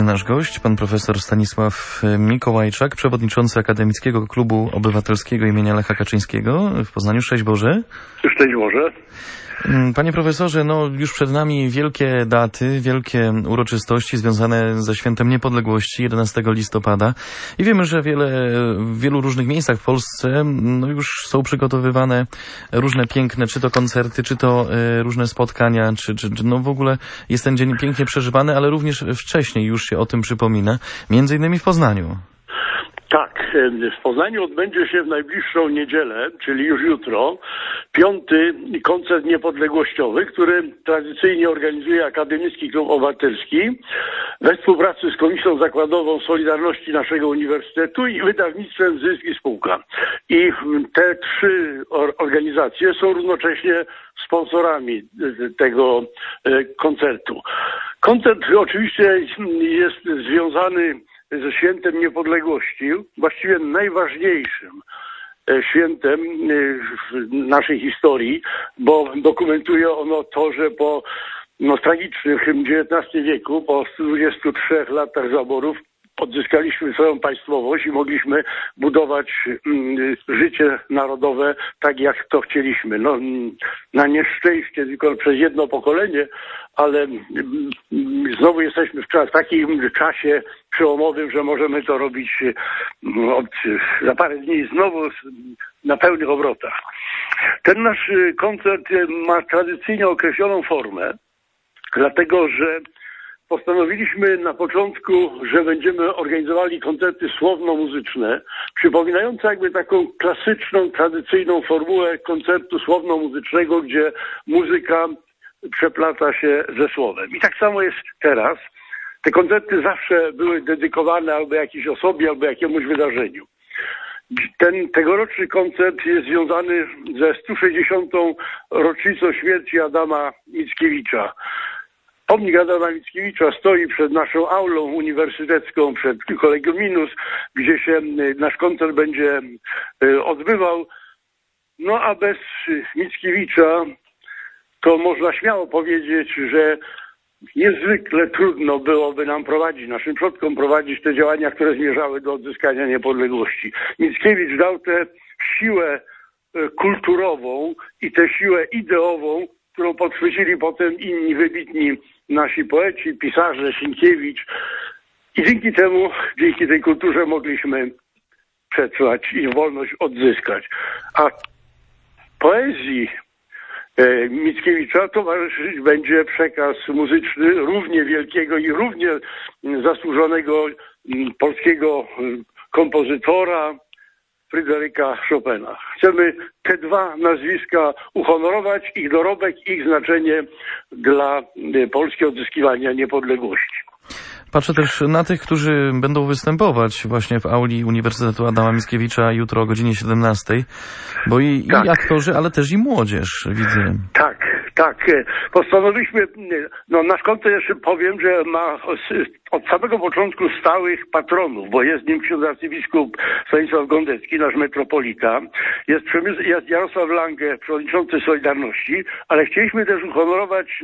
nasz gość, pan profesor Stanisław Mikołajczak, przewodniczący Akademickiego Klubu Obywatelskiego imienia Lecha Kaczyńskiego w Poznaniu. Szczęść Boże. Szczęść Boże. Panie profesorze, już przed nami wielkie daty, wielkie uroczystości związane ze Świętem Niepodległości 11 listopada i wiemy, że w wielu różnych miejscach w Polsce już są przygotowywane różne piękne, czy to koncerty, czy to różne spotkania, czy w ogóle jest ten dzień pięknie przeżywany, ale również wcześniej już się o tym przypomina, między innymi w Poznaniu. Tak, w Poznaniu odbędzie się w najbliższą niedzielę, czyli już jutro, 5. koncert niepodległościowy, który tradycyjnie organizuje Akademicki Klub Obywatelski we współpracy z Komisją Zakładową Solidarności naszego Uniwersytetu i wydawnictwem Zysk i Spółka. I te 3 organizacje są równocześnie sponsorami tego koncertu. Koncert oczywiście jest związany ze Świętem Niepodległości, właściwie najważniejszym świętem w naszej historii, bo dokumentuje ono to, że po tragicznym XIX wieku, po 123 latach zaborów, odzyskaliśmy swoją państwowość i mogliśmy budować życie narodowe tak, jak to chcieliśmy. Na nieszczęście tylko przez jedno pokolenie, ale znowu jesteśmy w takim czasie przełomowym, że możemy to robić za parę dni znowu na pełnych obrotach. Ten nasz koncert ma tradycyjnie określoną formę, dlatego że postanowiliśmy na początku, że będziemy organizowali koncerty słowno-muzyczne, przypominające jakby taką klasyczną, tradycyjną formułę koncertu słowno-muzycznego, gdzie muzyka przeplata się ze słowem. I tak samo jest teraz. Te koncerty zawsze były dedykowane albo jakiejś osobie, albo jakiemuś wydarzeniu. Tegoroczny koncert jest związany ze 160. rocznicą śmierci Adama Mickiewicza. Pomnik Adama Mickiewicza stoi przed naszą aulą uniwersytecką, przed Kolegium Minus, gdzie się nasz koncert będzie odbywał. A bez Mickiewicza to można śmiało powiedzieć, że niezwykle trudno byłoby nam naszym przodkom prowadzić te działania, które zmierzały do odzyskania niepodległości. Mickiewicz dał tę siłę kulturową i tę siłę ideową, którą podchwycili potem inni wybitni nasi poeci, pisarze, Sienkiewicz. I dzięki tej kulturze mogliśmy przetrwać i wolność odzyskać. A poezji Mickiewicza towarzyszyć będzie przekaz muzyczny równie wielkiego i równie zasłużonego polskiego kompozytora Fryderyka Chopina. Chcemy te 2 nazwiska uhonorować, ich dorobek, ich znaczenie dla polskiego odzyskiwania niepodległości. Patrzę też na tych, którzy będą występować właśnie w auli Uniwersytetu Adama Mickiewicza jutro o godzinie 17, bo i aktorzy, ale też i młodzież, widzę. Tak. Postanowiliśmy, nasz koncert jeszcze powiem, że ma od samego początku stałych patronów, bo jest nim ksiądz arcybiskup Stanisław Gondecki, nasz metropolita, jest Jarosław Lange, przewodniczący Solidarności, ale chcieliśmy też uhonorować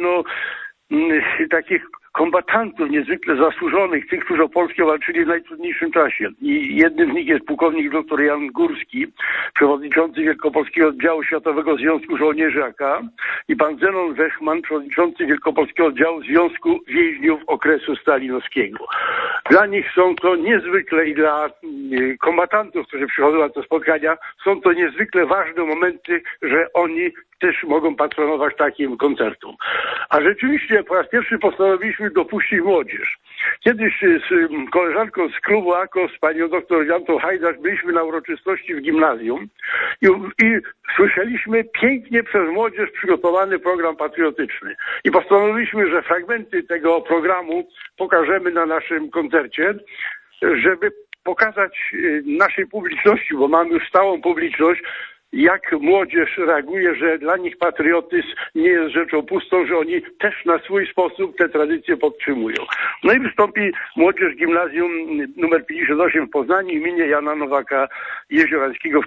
takich kombatantów niezwykle zasłużonych, tych, którzy o Polskę walczyli w najtrudniejszym czasie. I jednym z nich jest pułkownik dr Jan Górski, przewodniczący Wielkopolskiego Oddziału Światowego Związku Żołnierzy AK i pan Zenon Wechman, przewodniczący Wielkopolskiego Oddziału Związku Więźniów okresu stalinowskiego. Dla nich są to niezwykle i dla kombatantów, którzy przychodzą na te spotkania, są to niezwykle ważne momenty, że oni też mogą patronować takim koncertom. A rzeczywiście po raz pierwszy postanowiliśmy dopuścić młodzież. Kiedyś z koleżanką z klubu AKO, z panią doktor Jantą Hajdasz, byliśmy na uroczystości w gimnazjum i słyszeliśmy pięknie przez młodzież przygotowany program patriotyczny. I postanowiliśmy, że fragmenty tego programu pokażemy na naszym koncercie, żeby pokazać naszej publiczności, bo mamy już stałą publiczność, jak młodzież reaguje, że dla nich patriotyzm nie jest rzeczą pustą, że oni też na swój sposób te tradycje podtrzymują. I wystąpi młodzież gimnazjum nr 58 w Poznaniu imienia Jana Nowaka Jeziorańskiego w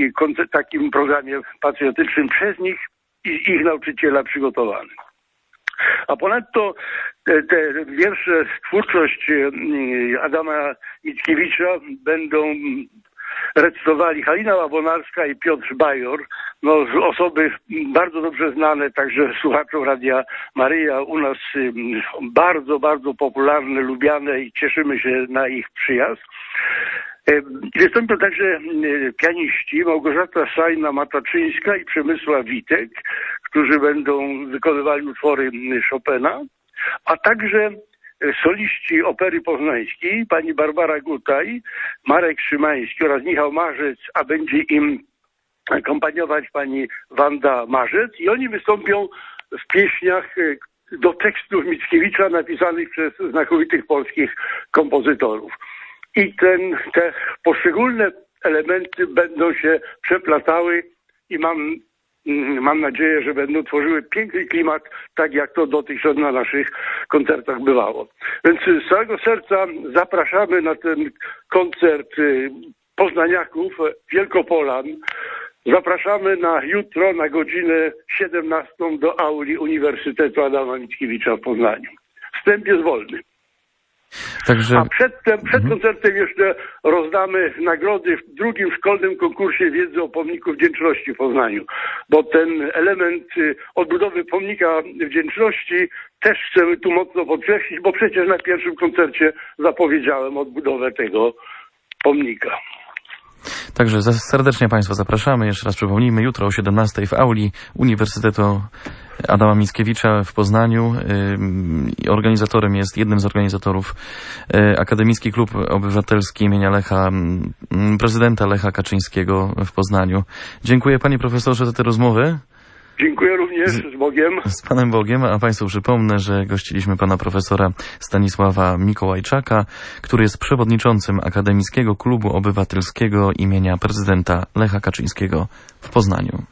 takim programie patriotycznym przez nich i ich nauczyciela przygotowany. A ponadto te wiersze, twórczość Adama Mickiewicza będą recytowali Halina Łabonarska i Piotr Bajor, osoby bardzo dobrze znane także słuchaczom Radia Maryja, u nas bardzo, bardzo popularne, lubiane i cieszymy się na ich przyjazd. Wystąpią także pianiści Małgorzata Sajna-Mataczyńska i Przemysław Witek, którzy będą wykonywali utwory Chopina, a także soliści Opery Poznańskiej, pani Barbara Gutaj, Marek Szymański oraz Michał Marzec, a będzie im akompaniować pani Wanda Marzec i oni wystąpią w pieśniach do tekstów Mickiewicza napisanych przez znakomitych polskich kompozytorów. I te poszczególne elementy będą się przeplatały i mam nadzieję, że będą tworzyły piękny klimat, tak jak to dotychczas na naszych koncertach bywało. Więc z całego serca zapraszamy na ten koncert poznaniaków, Wielkopolan. Zapraszamy na jutro na godzinę 17 do auli Uniwersytetu Adama Mickiewicza w Poznaniu. Wstęp jest wolny. Także... A przed koncertem jeszcze rozdamy nagrody w drugim szkolnym konkursie wiedzy o pomniku wdzięczności w Poznaniu, bo ten element odbudowy pomnika wdzięczności też chcemy tu mocno podkreślić, bo przecież na pierwszym koncercie zapowiedziałem odbudowę tego pomnika. Także serdecznie Państwa zapraszamy. Jeszcze raz przypomnijmy, jutro o 17:00 w auli Uniwersytetu Adama Mickiewicza w Poznaniu. Jednym z organizatorów Akademicki Klub Obywatelski imienia prezydenta Lecha Kaczyńskiego w Poznaniu. Dziękuję panie profesorze za tę rozmowę. Dziękuję również, z Bogiem. Z Panem Bogiem, a Państwu przypomnę, że gościliśmy pana profesora Stanisława Mikołajczaka, który jest przewodniczącym Akademickiego Klubu Obywatelskiego imienia prezydenta Lecha Kaczyńskiego w Poznaniu.